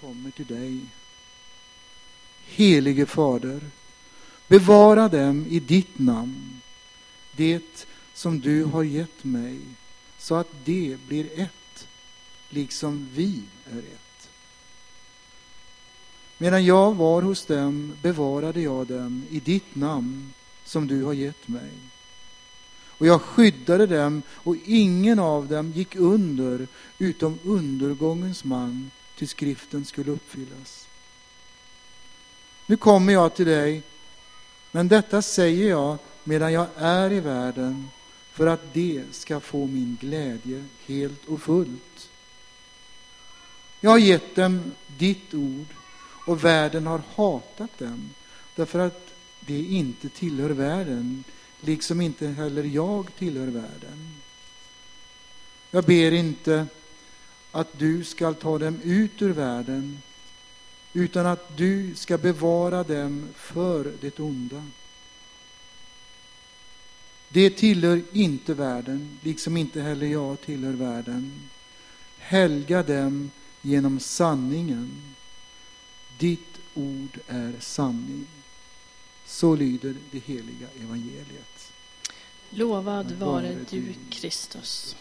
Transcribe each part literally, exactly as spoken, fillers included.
kommer till dig. Helige Fader, bevara dem i ditt namn, det som du har gett mig, så att det blir ett, liksom vi är ett. Medan jag var hos dem bevarade jag dem i ditt namn som du har gett mig. Och jag skyddade dem, och ingen av dem gick under utom undergångens man, till skriften skulle uppfyllas. Nu kommer jag till dig, men detta säger jag medan jag är i världen, för att det ska få min glädje helt och fullt. Jag har gett dem ditt ord, och världen har hatat dem, därför att det inte tillhör världen, liksom inte heller jag tillhör världen. Jag ber inte att du ska ta dem ut ur världen, utan att du ska bevara dem för det onda. Det tillhör inte världen, liksom inte heller jag tillhör världen. Helga dem genom sanningen. Ditt ord är sanning. Så lyder det heliga evangeliet. Lovad vare du, Kristus.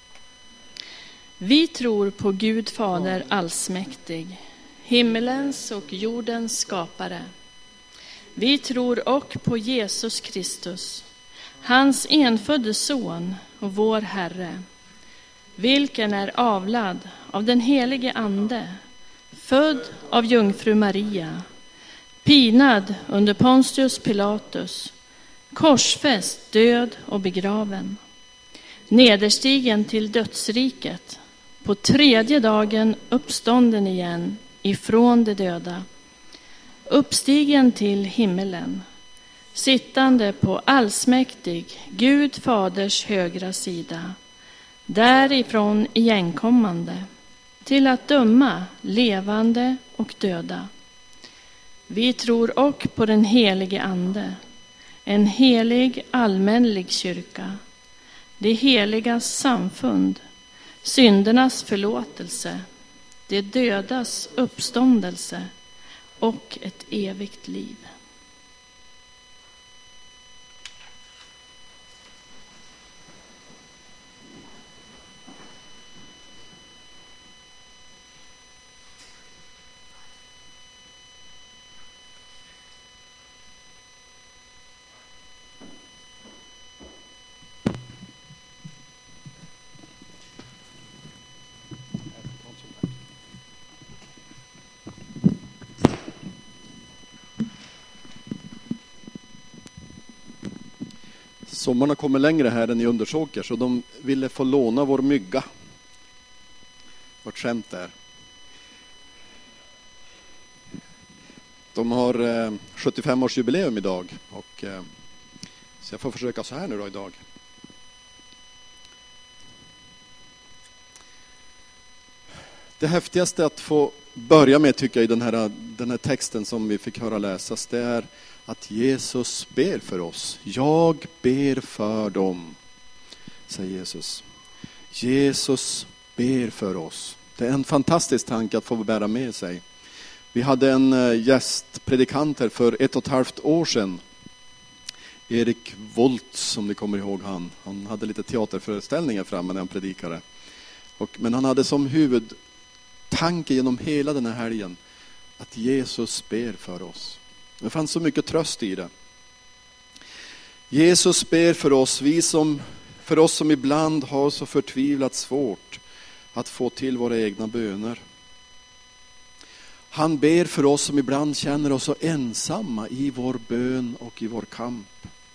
Vi tror på Gud Fader allsmäktig, himmelens och jordens skapare. Vi tror och på Jesus Kristus, hans enfödde son och vår Herre, vilken är avlad av den helige Ande, född av jungfru Maria, pinad under Pontius Pilatus, korsfäst, död och begraven, nederstigen till dödsriket, på tredje dagen uppstånden igen ifrån de döda, uppstigen till himmelen, sittande på allsmäktig Gud Faders högra sida, därifrån igenkommande, till att döma levande och döda. Vi tror och på den helige Ande, en helig allmänlig kyrka, det heligas samfund, syndernas förlåtelse, det dödas uppståndelse och ett evigt liv. Sommarna kommer längre här än i Undersåker, så de ville få låna vår mygga. Vart skämt där. De har eh, sjuttiofem-årsjubileum idag, och eh, så jag får försöka så här nu då idag. Det häftigaste att få börja med, tycker jag, i den här, den här texten som vi fick höra läsas, det är att Jesus ber för oss. Jag ber för dem, säger Jesus. Jesus ber för oss. Det är en fantastisk tanke att få bära med sig. Vi hade en gästpredikant här för ett och ett halvt år sedan. Erik Volt, som ni kommer ihåg han. Han hade lite teaterföreställningar framme när han predikade. Och, men han hade som huvudtanke genom hela den här helgen att Jesus ber för oss. Det fanns så mycket tröst i det. Jesus ber för oss, vi som, för oss som ibland har så förtvivlat svårt att få till våra egna böner. Han ber för oss som ibland känner oss så ensamma i vår bön och i vår kamp.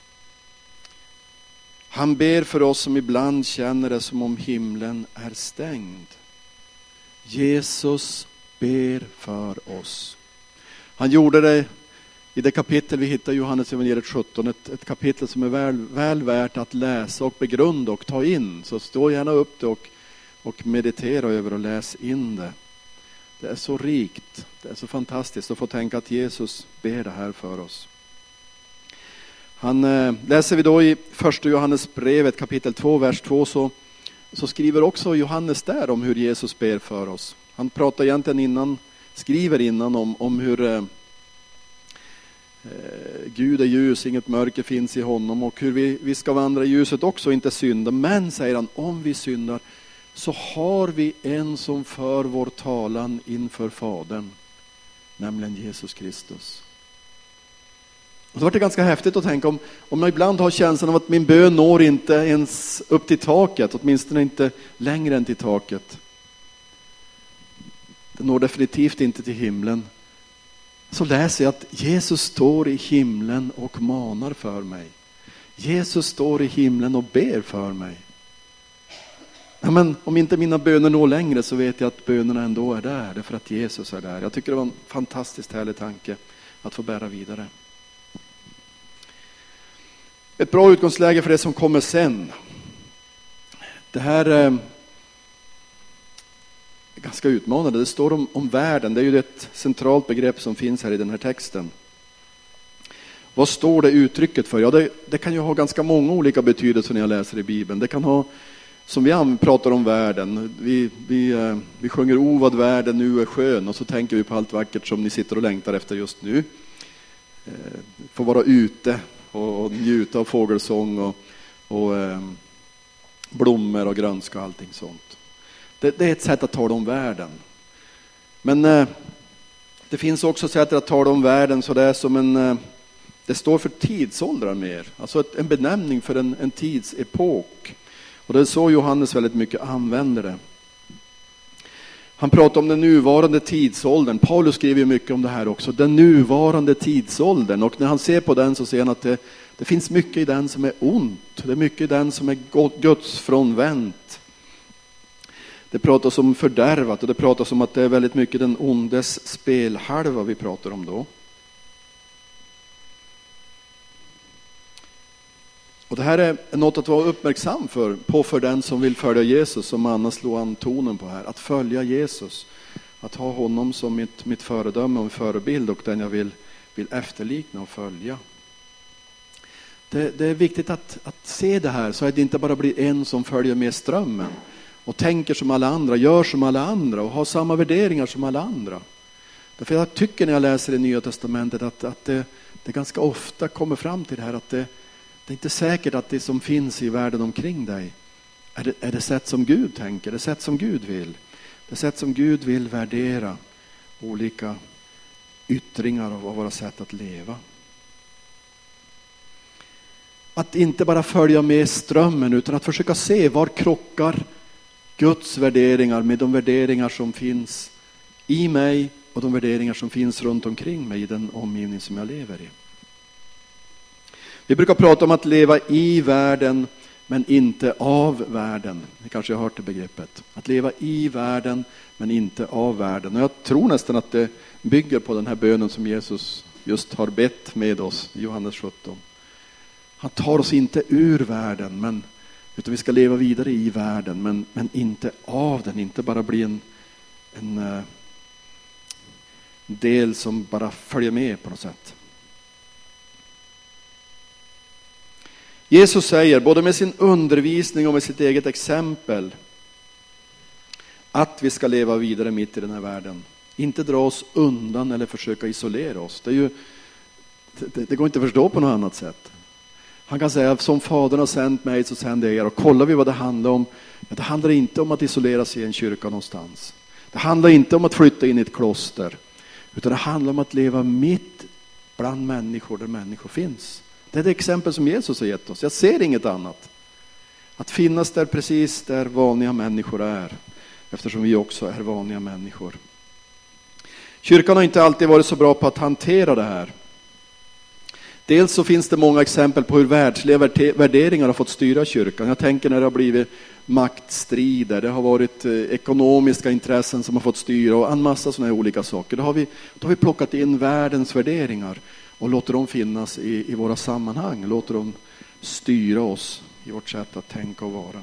Han ber för oss som ibland känner det som om himlen är stängd. Jesus ber för oss. Han gjorde det i det kapitel vi hittar i Johannes evangeliet sjutton, ett, ett kapitel som är väl, väl värt att läsa och begrunda och ta in. Så stå gärna upp det och, och meditera över och läs in det. Det är så rikt, det är så fantastiskt att få tänka att Jesus ber det här för oss. Han eh, läser vi då i första Johannes brevet kapitel två, vers två, så, så skriver också Johannes där om hur Jesus ber för oss. Han pratar egentligen innan skriver innan om, om hur eh, Gud är ljus, inget mörker finns i honom, och hur vi, vi ska vandra i ljuset också och inte synda. Men, säger han, om vi syndar så har vi en som för vår talan inför Fadern, nämligen Jesus Kristus. Och det var det ganska häftigt att tänka om, om jag ibland har känslan av att min bön når inte ens upp till taket, åtminstone inte längre än till taket. Det når definitivt inte till himlen. Så läser jag att Jesus står i himlen och manar för mig. Jesus står i himlen och ber för mig. Ja, men om inte mina böner når längre så vet jag att bönerna ändå är där. Därför att Jesus är där. Jag tycker det var en fantastiskt härlig tanke att få bära vidare. Ett bra utgångsläge för det som kommer sen. Det här är ganska utmanande. Det står om, om världen. Det är ju ett centralt begrepp som finns här i den här texten. Vad står det uttrycket för? Ja, det, det kan ju ha ganska många olika betydelser när jag läser i Bibeln. Det kan ha, som vi pratar om världen. Vi, vi, vi sjunger o vad världen nu är skön. Och så tänker vi på allt vackert som ni sitter och längtar efter just nu. Få vara ute och, och njuta av fågelsång och, och eh, blommor och grönska och allting sånt. Det, det är ett sätt att tala om världen. Men eh, det finns också sätt att tala om världen så det är som en... Eh, det står för tidsåldrar mer. Alltså ett, en benämning för en, en tidsepok. Och det är så Johannes väldigt mycket använder det. Han pratar om den nuvarande tidsåldern. Paulus skriver ju mycket om det här också. Den nuvarande tidsåldern. Och när han ser på den så ser han att det, det finns mycket i den som är ont. Det är mycket i den som är Guds frånvänt. Det pratas om fördärvat och det pratas om att det är väldigt mycket den ondes spelhalva vi pratar om då. Och det här är något att vara uppmärksam för, på för den som vill följa Jesus, som Anna slår an tonen på här. Att följa Jesus, att ha honom som mitt, mitt föredöme och förebild och den jag vill, vill efterlikna och följa. Det, det är viktigt att, att se det här så att det inte bara blir en som följer med strömmen och tänker som alla andra, gör som alla andra och har samma värderingar som alla andra. Därför jag tycker när jag läser det Nya Testamentet att, att det, det ganska ofta kommer fram till det här att det Det är inte säkert att det som finns i världen omkring dig är det, är det sätt som Gud tänker, det sätt som Gud vill. Det sätt som Gud vill värdera olika yttringar av våra sätt att leva. Att inte bara följa med strömmen utan att försöka se var krockar Guds värderingar med de värderingar som finns i mig och de värderingar som finns runt omkring mig i den omgivning som jag lever i. Vi brukar prata om att leva i världen men inte av världen. Ni kanske har hört det begreppet. Att leva i världen men inte av världen. Och jag tror nästan att det bygger på den här bönen som Jesus just har bett med oss i Johannes sjutton. Han tar oss inte ur världen men, utan vi ska leva vidare i världen men, men inte av den. Inte bara bli en, en uh, del som bara följer med på något sätt. Jesus säger, både med sin undervisning och med sitt eget exempel, att vi ska leva vidare mitt i den här världen. Inte dra oss undan eller försöka isolera oss. Det, är ju, det, det går inte att förstå på något annat sätt. Han kan säga, som Fadern har sänt mig så sänder jag er. Och kollar vi vad det handlar om, det handlar inte om att isolera sig i en kyrka någonstans. Det handlar inte om att flytta in i ett kloster. Utan det handlar om att leva mitt bland människor där människor finns. Det är det exempel som Jesus har gett oss. Jag ser inget annat. Att finnas där precis där vanliga människor är. Eftersom vi också är vanliga människor. Kyrkan har inte alltid varit så bra på att hantera det här. Dels så finns det många exempel på hur världsliga värderingar har fått styra kyrkan. Jag tänker när det har blivit maktstrider. Det har varit ekonomiska intressen som har fått styra. Och en massa sådana här olika saker. Då har vi, då har vi plockat in världens värderingar. Och låter dem finnas i, i våra sammanhang. Låter dem styra oss i vårt sätt att tänka och vara.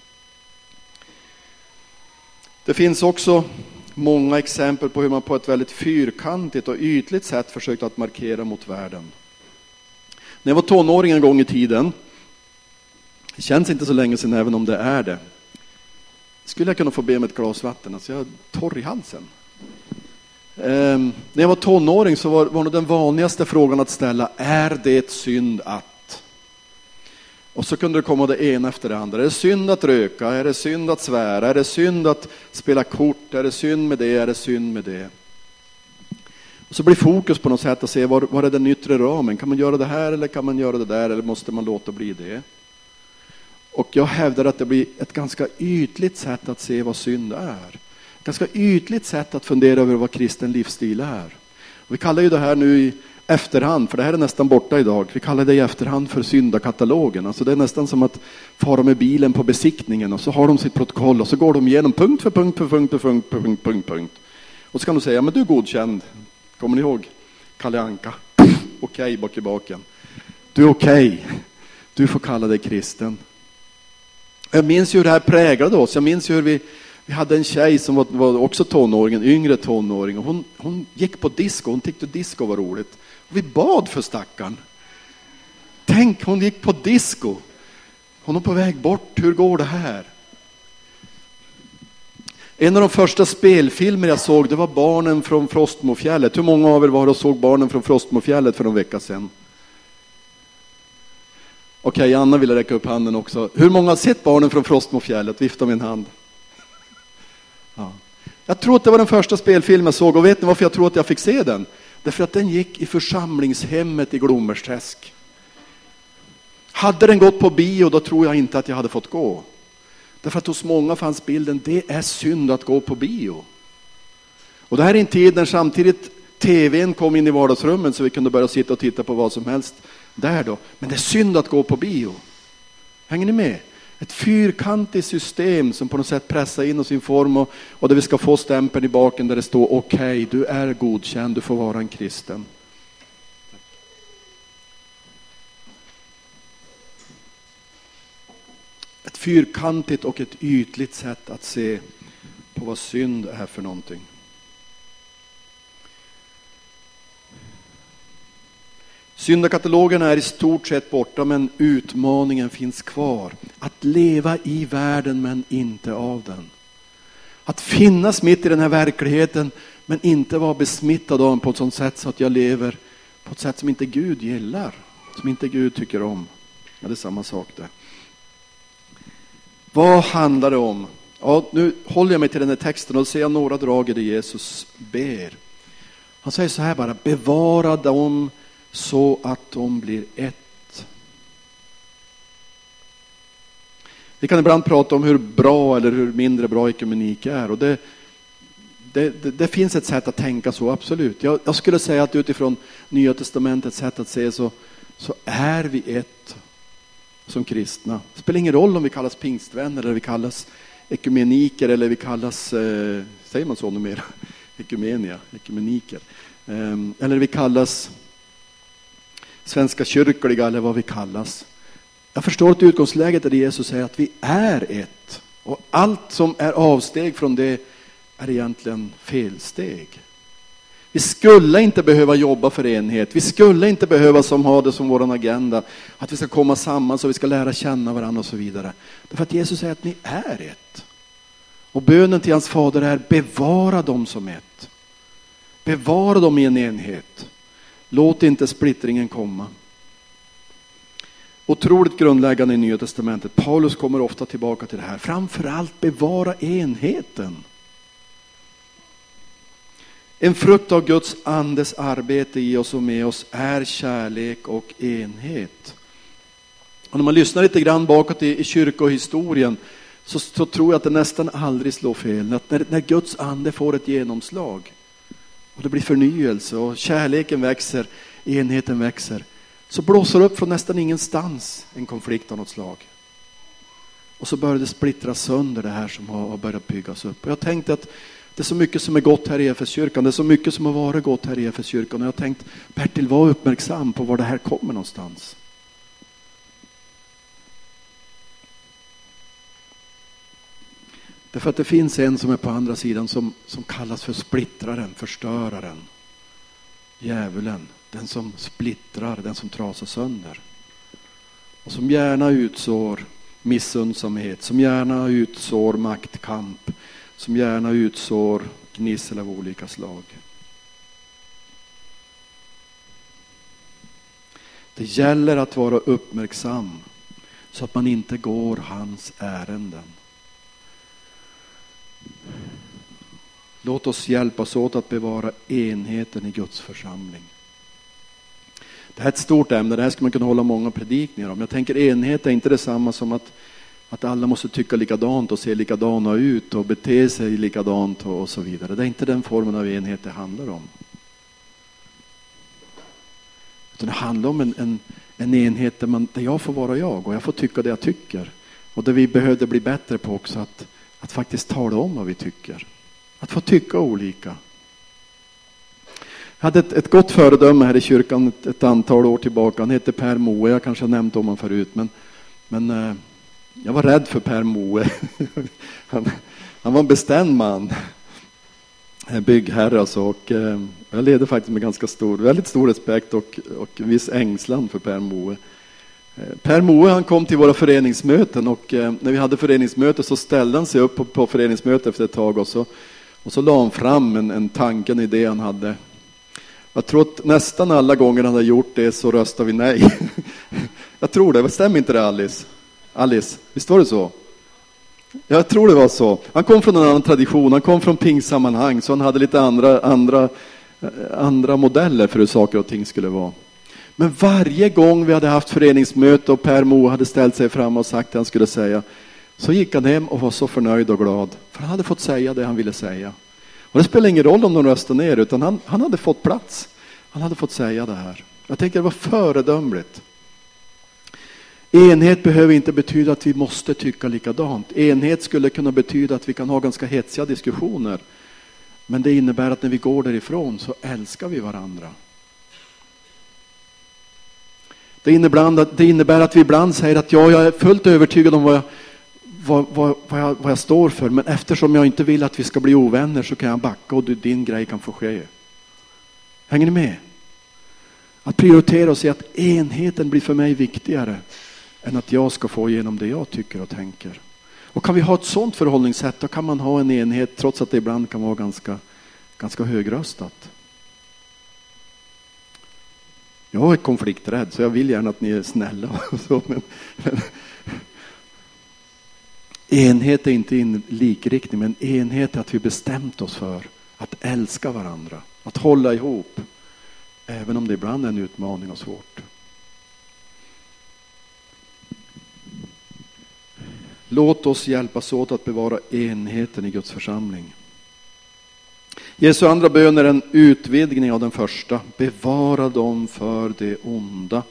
Det finns också många exempel på hur man på ett väldigt fyrkantigt och ytligt sätt försökt att markera mot världen. När jag var tonåring en gång i tiden. Det känns inte så länge sedan även om det är det. Skulle jag kunna få be med ett glas vatten? Alltså jag är torr i halsen. Um, när jag var tonåring så var, var nog den vanligaste frågan att ställa: är det synd att? Och så kunde det komma det ena efter det andra. Är det synd att röka? Är det synd att svära? Är det synd att spela kort? Är det synd med det? Är det synd med det? Och så blir fokus på något sätt att se var, var är den yttre ramen. Kan man göra det här eller kan man göra det där? Eller måste man låta bli det? Och jag hävdar att det blir ett ganska ytligt sätt att se vad synd är. Ett ganska ytligt sätt att fundera över vad kristen livsstil är. Och vi kallar ju det här nu i efterhand, för det här är nästan borta idag. Vi kallar det i efterhand för syndakatalogen. Alltså det är nästan som att fara med bilen på besiktningen och så har de sitt protokoll och så går de igenom punkt för punkt för punkt för punkt för punkt, punkt, punkt. Och så kan de säga: men du är godkänd. Kommer ni ihåg Kalle Anka? Okej, okay, bak i baken. Du är okej. Okay. Du får kalla dig kristen. Jag minns ju hur det här präglade oss. Jag minns ju hur vi, vi hade en tjej som var, var också tonåring, en yngre tonåring. Och hon, hon gick på disco. Hon tyckte disco var roligt. Och vi bad för stackaren. Tänk, hon gick på disco. Hon är på väg bort. Hur går det här? En av de första spelfilmer jag såg, det var Barnen från Frostmofjället. Hur många av er var och såg Barnen från Frostmofjället för en vecka sedan? Okej, okay, Anna ville räcka upp handen också. Hur många har sett Barnen från Frostmofjället? Vifta med en hand. Ja. Jag tror att det var den första spelfilmen jag såg. Och vet ni varför jag tror att jag fick se den? Därför att den gick i församlingshemmet i Glommersträsk. Hade den gått på bio, då tror jag inte att jag hade fått gå. Därför att hos många fanns bilden: det är synd att gå på bio. Och det här är en tid när samtidigt tvn kom in i vardagsrummen så vi kunde börja sitta och titta på vad som helst där då. Men det är synd att gå på bio. Hänger ni med? Ett fyrkantigt system som på något sätt pressar in oss i en form och, och där vi ska få stämpeln i baken där det står: okej, okay, du är godkänd, du får vara en kristen. Ett fyrkantigt och ett ytligt sätt att se på vad synd är för någonting. Syndakatalogen är i stort sett borta, men utmaningen finns kvar. Att leva i världen men inte av den. Att finnas mitt i den här verkligheten men inte vara besmittad av den på ett sådant sätt så att jag lever på ett sätt som inte Gud gillar. Som inte Gud tycker om. Ja, det är samma sak där. Vad handlar det om? Ja, nu håller jag mig till den här texten och ser jag några drag i det Jesus ber. Han säger så här bara: bevara dem så att de blir ett. Vi kan ibland prata om hur bra eller hur mindre bra ekumenik är. Och det, det, det, det finns ett sätt att tänka så, absolut. Jag, jag skulle säga att utifrån Nya testamentets sätt att se så, så är vi ett som kristna. Det spelar ingen roll om vi kallas pingstvänner eller vi kallas ekumeniker eller vi kallas, eh, säger man så numera? Ekumenia, ekumeniker. Eh, eller vi kallas svenska kyrkliga eller vad vi kallas. Jag förstår att utgångsläget är det Jesus säger att vi är ett. Och allt som är avsteg från det är egentligen felsteg. Vi skulle inte behöva jobba för enhet. Vi skulle inte behöva som ha det som vår agenda. Att vi ska komma samman så vi ska lära känna varandra och så vidare. Därför att Jesus säger att ni är ett. Och bönen till hans fader är: bevara dem som ett. Bevara dem i en enhet. Låt inte splittringen komma. Otroligt grundläggande i Nya testamentet. Paulus kommer ofta tillbaka till det här. Framförallt bevara enheten. En frukt av Guds andes arbete i oss och med oss är kärlek och enhet. Och när man lyssnar lite grann bakåt i, i kyrkohistorien så, så tror jag att det nästan aldrig slår fel. Att när, när Guds ande får ett genomslag och det blir förnyelse och kärleken växer, enheten växer, så blåser upp från nästan ingenstans en konflikt av något slag. Och så börjar det splittra sönder det här som har börjat byggas upp. Och jag tänkte att det är så mycket som är gott här i Efeskyrkan. Det är så mycket som har varit gott här i Efeskyrkan. Och jag tänkte, Bertil, var uppmärksam på var det här kommer någonstans. Därför att det finns en som är på andra sidan som, som kallas för splittraren, förstöraren, djävulen. Den som splittrar, den som trasar sönder. Och som gärna utsår missundsamhet, som gärna utsår maktkamp, som gärna utsår gnissel av olika slag. Det gäller att vara uppmärksam så att man inte går hans ärenden. Låt oss hjälpas åt att bevara enheten i Guds församling. Det här är ett stort ämne, det här ska man kunna hålla många predikningar om. Jag tänker enhet är inte detsamma som att, att alla måste tycka likadant och se likadana ut och bete sig likadant och, och så vidare. Det är inte den formen av enhet det handlar om. Utan det handlar om en, en, en enhet där, man, där jag får vara jag och jag får tycka det jag tycker. Och där vi behövde bli bättre på också att, att faktiskt tala om vad vi tycker. Att få tycka olika. Jag hade ett, ett gott föredöme här i kyrkan ett, ett antal år tillbaka. Han heter Per Moe. Jag kanske har nämnt om honom förut. Men, men eh, jag var rädd för Per Moe. han, han var en bestämd man. Byggherre alltså. Och, eh, jag levde faktiskt med ganska stor, väldigt stor respekt och, och viss ängslan för Per Moe. Eh, Per Moe han kom till våra föreningsmöten. Och eh, när vi hade föreningsmöte så ställde han sig upp på, på föreningsmöte efter ett tag. Och så, och så la han fram en, en tanke, en idé han hade. Jag tror att nästan alla gånger han hade gjort det så röstade vi nej. Jag tror det. Stämmer inte det, Alice? Alice, visst var det så? Jag tror det var så. Han kom från en annan tradition. Han kom från pingsammanhang. Så han hade lite andra, andra, andra modeller för hur saker och ting skulle vara. Men varje gång vi hade haft föreningsmöte och Per Moe hade ställt sig fram och sagt det han skulle säga, så gick han hem och var så förnöjd och glad. För han hade fått säga det han ville säga. Och det spelar ingen roll om de röstade ner, utan han, han hade fått plats. Han hade fått säga det här. Jag tänker det var föredömligt. Enhet behöver inte betyda att vi måste tycka likadant. Enhet skulle kunna betyda att vi kan ha ganska hetsiga diskussioner. Men det innebär att när vi går därifrån så älskar vi varandra. Det innebär, det innebär att vi ibland säger att ja, jag är fullt övertygad om vad jag, vad, vad, vad, jag, vad jag står för. Men eftersom jag inte vill att vi ska bli ovänner så kan jag backa och din grej kan få ske. Hänger ni med? Att prioritera och se att enheten blir för mig viktigare än att jag ska få igenom det jag tycker och tänker. Och kan vi ha ett sådant förhållningssätt, då kan man ha en enhet trots att det ibland kan vara ganska, ganska högröstat. Jag är konflikträdd så jag vill gärna att ni är snälla. Och så, men, men, enhet är inte en likriktning, men enhet är att vi bestämt oss för att älska varandra. Att hålla ihop. Även om det ibland är en utmaning och svårt. Låt oss hjälpas åt att bevara enheten i Guds församling. Jesu andra bön är en utvidgning av den första. Bevara dem för det onda.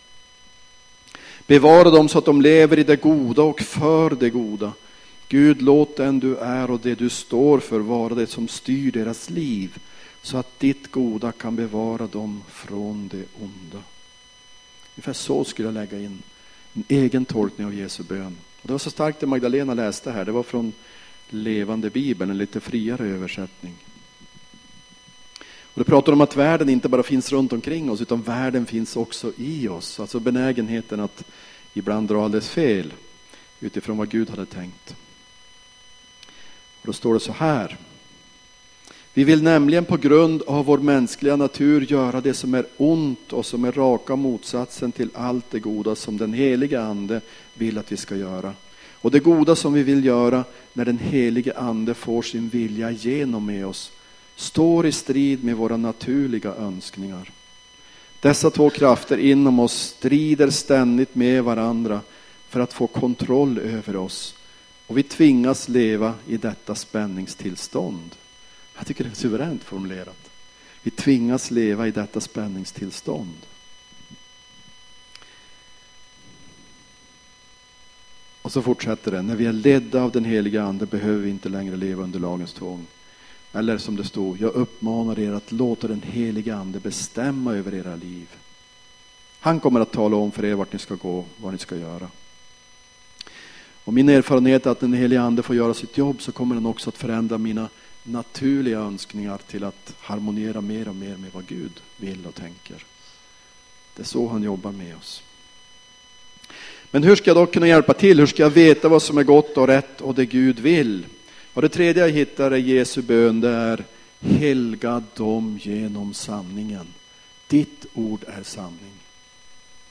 Bevara dem så att de lever i det goda och för det goda. Gud, låt den du är och det du står för vara det som styr deras liv. Så att ditt goda kan bevara dem från det onda. Ungefär så skulle jag lägga in en egen tolkning av Jesu bön. Och det var så starkt det Magdalena läste här. Det var från Levande Bibeln, en lite friare översättning. Och det pratar om att världen inte bara finns runt omkring oss, utan världen finns också i oss. Alltså benägenheten att ibland dra alldeles fel utifrån vad Gud hade tänkt. Och då står det så här. Vi vill nämligen på grund av vår mänskliga natur göra det som är ont och som är raka motsatsen till allt det goda som den heliga ande vill att vi ska göra. Och det goda som vi vill göra när den helige ande får sin vilja igenom med oss står i strid med våra naturliga önskningar. Dessa två krafter inom oss strider ständigt med varandra för att få kontroll över oss. Och vi tvingas leva i detta spänningstillstånd. Jag tycker det är suveränt formulerat. Vi tvingas leva i detta spänningstillstånd. Och så fortsätter det. När vi är ledda av den heliga ande behöver vi inte längre leva under lagens tvång. Eller som det stod, jag uppmanar er att låta den heliga ande bestämma över era liv. Han kommer att tala om för er vart ni ska gå, vad ni ska göra. Och min erfarenhet är att den heliga ande får göra sitt jobb, så kommer den också att förändra mina naturliga önskningar till att harmoniera mer och mer med vad Gud vill och tänker. Det är så han jobbar med oss. Men hur ska jag då kunna hjälpa till? Hur ska jag veta vad som är gott och rätt och det Gud vill? Och det tredje jag hittar är Jesu bön, det är helga dem genom sanningen. Ditt ord är sanning.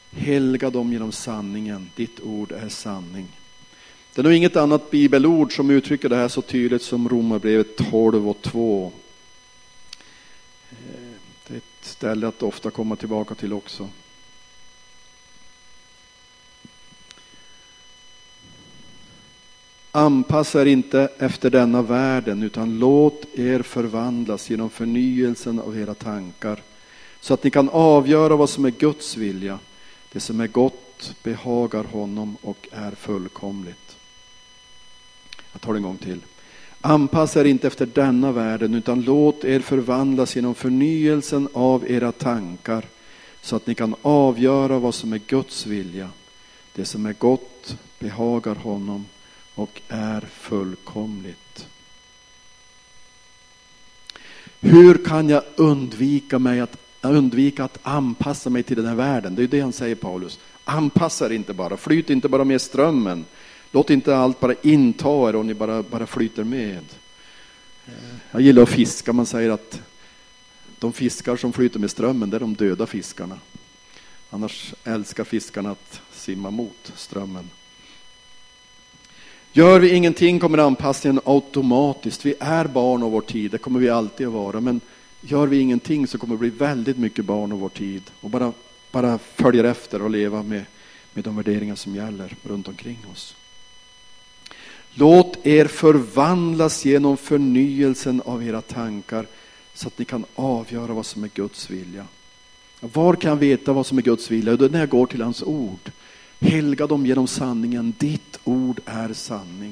Helga dem genom sanningen. Ditt ord är sanning. Det är nog inget annat bibelord som uttrycker det här så tydligt som Romarbrevet tolv och två. Det är ett ställe att ofta komma tillbaka till också. Anpassa er inte efter denna världen, utan låt er förvandlas genom förnyelsen av era tankar, så att ni kan avgöra vad som är Guds vilja, det som är gott, behagar honom och är fullkomligt. Jag tar det en gång till. Anpassa er inte efter denna världen, utan låt er förvandlas genom förnyelsen av era tankar, så att ni kan avgöra vad som är Guds vilja, det som är gott, behagar honom och är fullkomligt. Hur kan jag undvika mig att undvika att anpassa mig till den här världen? Det är det han säger, Paulus. Anpassa er inte bara, flyt inte bara med strömmen. Låt inte allt bara inta er och ni bara, bara flyter med. Jag gillar att fiska. Man säger att de fiskar som flyter med strömmen, det är de döda fiskarna. Annars älskar fiskarna att simma mot strömmen. Gör vi ingenting kommer anpassningen automatiskt. Vi är barn av vår tid, det kommer vi alltid att vara. Men gör vi ingenting så kommer det bli väldigt mycket barn av vår tid. Och bara, bara följer efter och leva med, med de värderingar som gäller runt omkring oss. Låt er förvandlas genom förnyelsen av era tankar, så att ni kan avgöra vad som är Guds vilja. Var kan jag veta vad som är Guds vilja? Det är när jag går till hans ord. Helga dem genom sanningen. Ditt ord är sanning.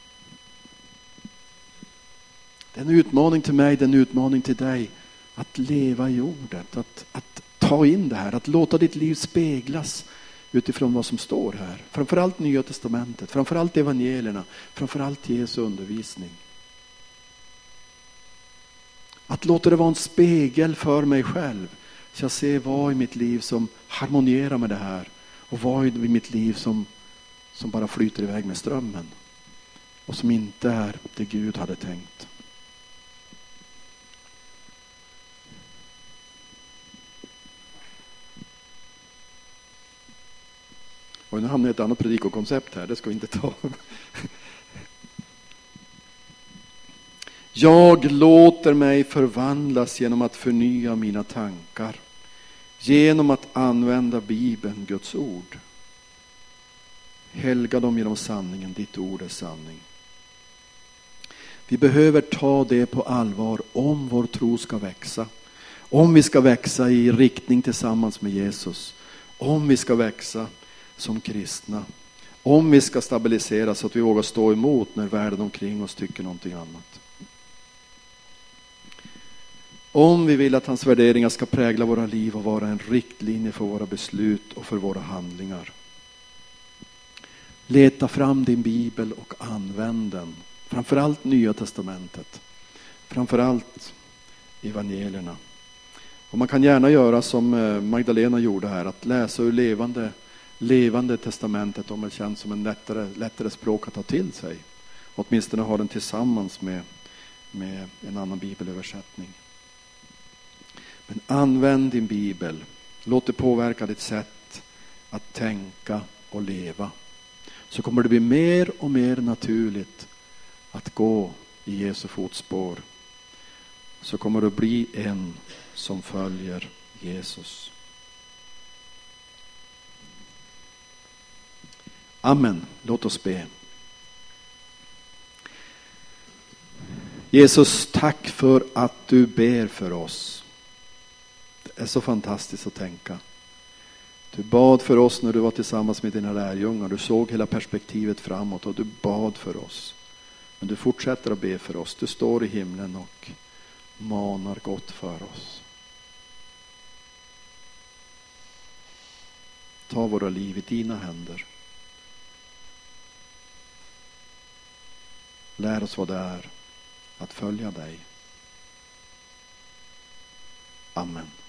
Det är en utmaning till mig, det är en utmaning till dig. Att leva i ordet. Att, att ta in det här. Att låta ditt liv speglas utifrån vad som står här. Framförallt Nya testamentet. Framförallt evangelierna. Framförallt Jesu undervisning. Att låta det vara en spegel för mig själv. Så jag ser vad i mitt liv som harmonierar med det här. Och vad i mitt liv som, som bara flyter iväg med strömmen. Och som inte är det Gud hade tänkt. Och nu hamnar ett annat predikokoncept här. Det ska vi inte ta. Jag låter mig förvandlas genom att förnya mina tankar. Genom att använda Bibeln, Guds ord. Helga dem genom sanningen, ditt ord är sanning. Vi behöver ta det på allvar om vår tro ska växa. Om vi ska växa i riktning tillsammans med Jesus. Om vi ska växa som kristna. Om vi ska stabiliseras så att vi vågar stå emot när världen omkring oss tycker någonting annat. Om vi vill att hans värderingar ska prägla våra liv och vara en riktlinje för våra beslut och för våra handlingar. Leta fram din bibel och använd den. Framförallt Nya testamentet. Framförallt evangelierna. Och man kan gärna göra som Magdalena gjorde här. Att läsa ur levande, levande testamentet om det känns som en lättare, lättare språk att ta till sig. Åtminstone ha den tillsammans med, med en annan bibelöversättning. Men använd din bibel. Låt det påverka ditt sätt att tänka och leva. Så kommer det bli mer och mer naturligt att gå i Jesu fotspår. Så kommer det bli en som följer Jesus. Amen. Låt oss be. Jesus, tack för att du ber för oss. Det är så fantastiskt att tänka. Du bad för oss när du var tillsammans med dina lärjungar. Du såg hela perspektivet framåt och du bad för oss. Men du fortsätter att be för oss. Du står i himlen och manar gott för oss. Ta våra liv i dina händer. Lär oss vad det är att följa dig. Amen.